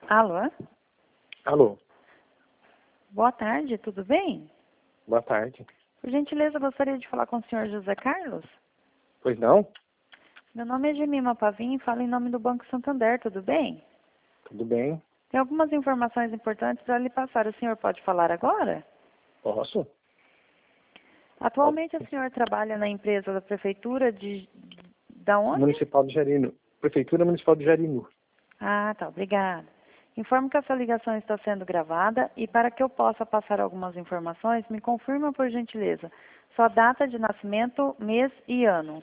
Alô? Alô, Boa tarde, tudo bem? boa tarde. Por gentileza, gostaria de falar com o senhor José Carlos? Pois não? Meu nome é Gemima Pavim e falo em nome do Banco Santander, tudo bem? Tudo bem? Tem algumas informações importantes para lhe passar. O senhor pode falar agora? Posso? Atualmente o senhor trabalha na empresa da prefeitura da onde? Municipal de Jarinu. Prefeitura Municipal de Jarinu. Ah, tá, obrigada. Informo que essa ligação está sendo gravada e para que eu possa passar algumas informações, me confirma por gentileza sua data de nascimento, mês e ano.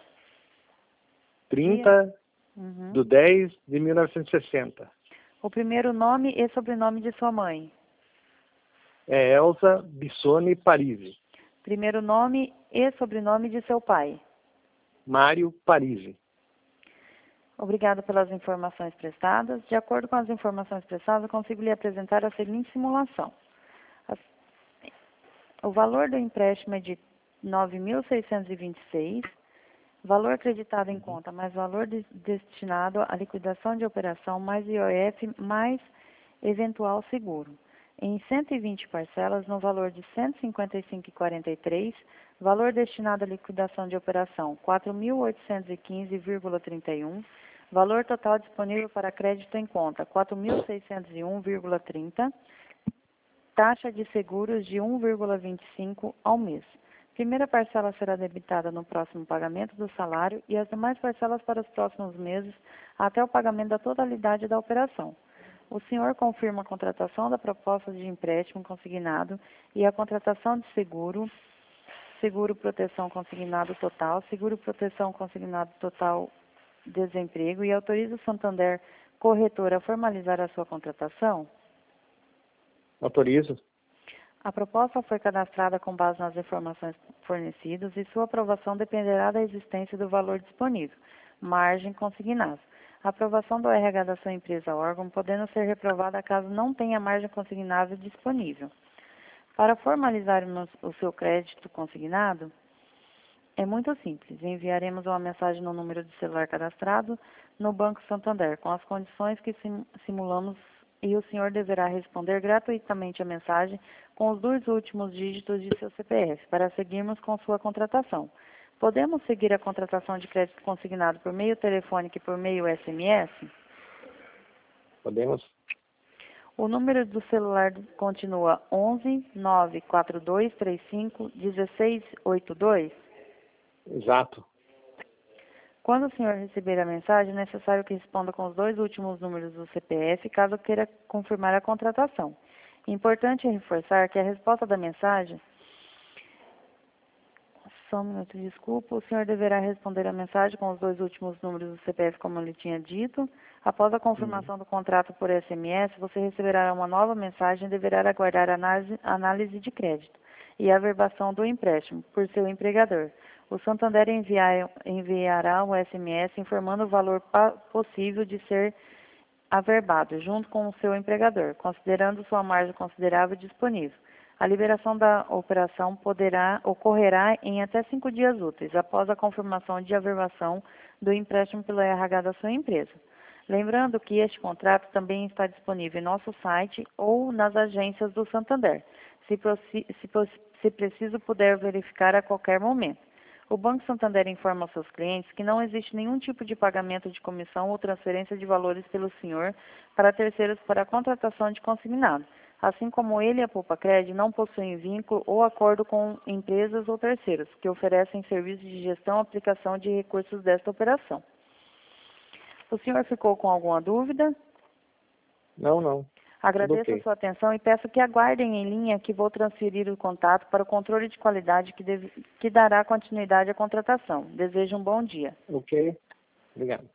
30 Uhum. de 10 de 1960. O primeiro nome e sobrenome de sua mãe. É Elza Bissone Parisi. Primeiro nome e sobrenome de seu pai. Mário Parisi. Obrigada pelas informações prestadas. De acordo com as informações prestadas, eu consigo lhe apresentar a seguinte simulação. O valor do empréstimo é de 9.626, valor acreditado em conta, mais valor destinado à liquidação de operação, mais IOF, mais eventual seguro. Em 120 parcelas, no valor de R$ 155,43, valor destinado à liquidação de operação, R$ 4.815,31, valor total disponível para crédito em conta, R$ 4.601,30, taxa de seguros de 1,25 ao mês. Primeira parcela será debitada no próximo pagamento do salário e as demais parcelas para os próximos meses até o pagamento da totalidade da operação. O senhor confirma a contratação da proposta de empréstimo consignado e a contratação de seguro, seguro proteção consignado total, seguro proteção consignado total desemprego e autoriza o Santander Corretora a formalizar a sua contratação? Autorizo? A proposta foi cadastrada com base nas informações fornecidas e sua aprovação dependerá da existência do valor disponível, margem consignada. A aprovação do RH da sua empresa ou órgão podendo ser reprovada caso não tenha margem consignável disponível. Para formalizar o seu crédito consignado, é muito simples. Enviaremos uma mensagem no número de celular cadastrado no Banco Santander, com as condições que simulamos, e o senhor deverá responder gratuitamente a mensagem com os 2 últimos dígitos de seu CPF, para seguirmos com sua contratação. Podemos seguir a contratação de crédito consignado por meio telefônico e por meio SMS? Podemos? O número do celular continua 11 942 35 1682? Exato. Quando o senhor receber a mensagem, é necessário que responda com os 2 últimos números do CPF, caso queira confirmar a contratação. Importante reforçar que a resposta da mensagem... Só um minuto, desculpa. O senhor deverá responder a mensagem com os 2 últimos números do CPF, como eu lhe tinha dito. Após a confirmação do contrato por SMS, você receberá uma nova mensagem e deverá aguardar a análise de crédito e a averbação do empréstimo por seu empregador. O Santander enviará um SMS informando o valor possível de ser averbado, junto com o seu empregador, considerando sua margem considerável disponível. A liberação da operação ocorrerá em até 5 dias úteis, após a confirmação de averbação do empréstimo pelo RH da sua empresa. Lembrando que este contrato também está disponível em nosso site ou nas agências do Santander, se preciso puder verificar a qualquer momento. O Banco Santander informa aos seus clientes que não existe nenhum tipo de pagamento de comissão ou transferência de valores pelo senhor para terceiros para a contratação de consignado. Assim como ele e a Poupa Cred não possuem vínculo ou acordo com empresas ou terceiros que oferecem serviços de gestão e aplicação de recursos desta operação. O senhor ficou com alguma dúvida? Não. Agradeço Tudo a ok. sua atenção e peço que aguardem em linha que vou transferir o contato para o controle de qualidade que dará continuidade à contratação. Desejo um bom dia. Ok. Obrigado.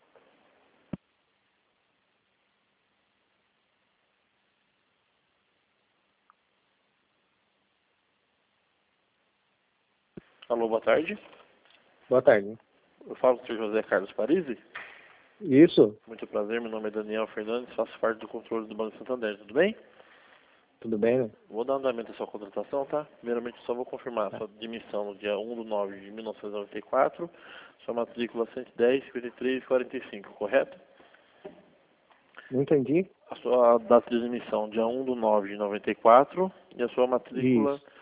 Alô, boa tarde. Boa tarde. Eu falo com o senhor José Carlos Parisi. Isso? Muito prazer, meu nome é Daniel Fernandes, faço parte do controle do Banco Santander, tudo bem? Tudo bem, né? Vou dar andamento à sua contratação, tá? Primeiramente, só vou confirmar a sua admissão no dia 1 de 9 de 1994, sua matrícula 110, 53 e 45, correto? Não entendi. a sua data de emissão, dia 1/9/94, e a sua matrícula Isso.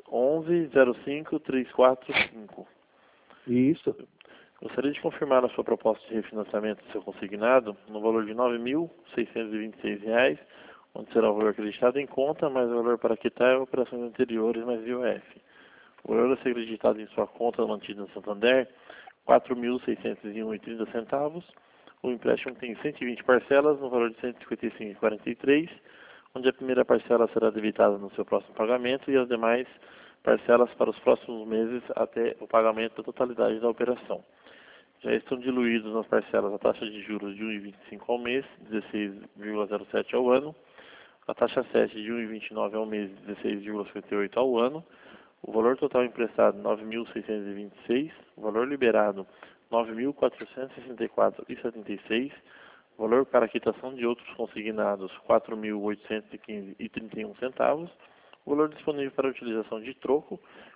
11.05345. Isso. Gostaria de confirmar a sua proposta de refinanciamento do seu consignado no valor de R$ 9.626, onde será o valor acreditado em conta, mais o valor para quitar operações anteriores, mais IOF. O valor a ser acreditado em sua conta mantida no Santander, R$ 4.601,30. O empréstimo tem 120 parcelas, no valor de R$ 155,43, onde a primeira parcela será debitada no seu próximo pagamento e as demais parcelas para os próximos meses até o pagamento da totalidade da operação. Já estão diluídos nas parcelas a taxa de juros de 1,25 ao mês, 16,07 ao ano, a taxa 7 de 1,29 ao mês, 16,58 ao ano, o valor total emprestado 9.626, o valor liberado 9.464,76, o valor para quitação de outros consignados 4.815,31 centavos, o valor disponível para utilização de troco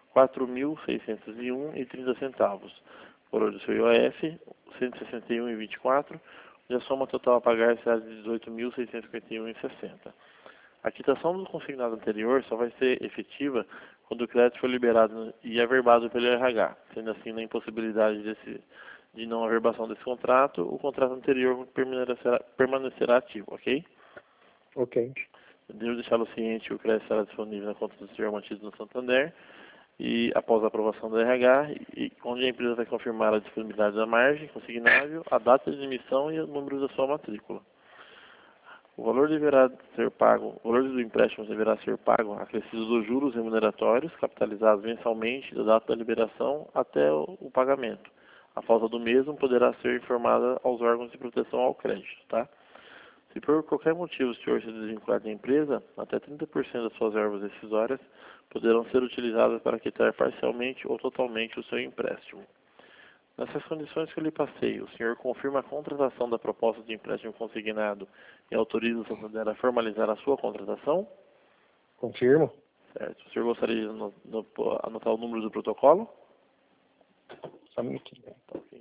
4.601,30 centavos. O valor do seu IOF, 161,24, e a soma total a pagar será de 18.651,60. A quitação do consignado anterior só vai ser efetiva quando o crédito for liberado e averbado pelo RH. Sendo assim, na impossibilidade de não averbação desse contrato, o contrato anterior permanecerá ativo, ok? Ok. Devo deixá-lo ciente que o crédito estará disponível na conta do senhor mantido no Santander, e após a aprovação do RH, onde a empresa vai confirmar a disponibilidade da margem consignável, a data de emissão e o número da sua matrícula. O valor do empréstimo deverá ser pago acrescido dos juros remuneratórios capitalizados mensalmente da data da liberação até o pagamento. A falta do mesmo poderá ser informada aos órgãos de proteção ao crédito, tá? Se por qualquer motivo o senhor se desvincular da empresa, até 30% das suas verbas decisórias poderão ser utilizadas para quitar parcialmente ou totalmente o seu empréstimo. Nessas condições que eu lhe passei, o senhor confirma a contratação da proposta de empréstimo consignado e autoriza o Santander a formalizar a sua contratação? Confirmo. Certo. O senhor gostaria de anotar o número do protocolo? Só um minutinho. Tá, ok.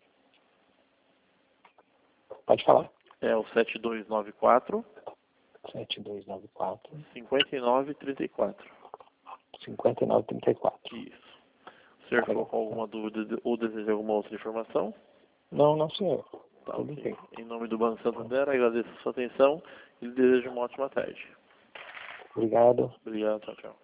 Pode falar. É o 7294 7294 5934. 5934. Isso. O senhor ficou com alguma dúvida ou deseja alguma outra informação? Não, não, senhor. Tá, Tudo ok. bem. Em nome do Banco Santander, agradeço a sua atenção e lhe desejo uma ótima tarde. Obrigado. Obrigado, tchau, tchau.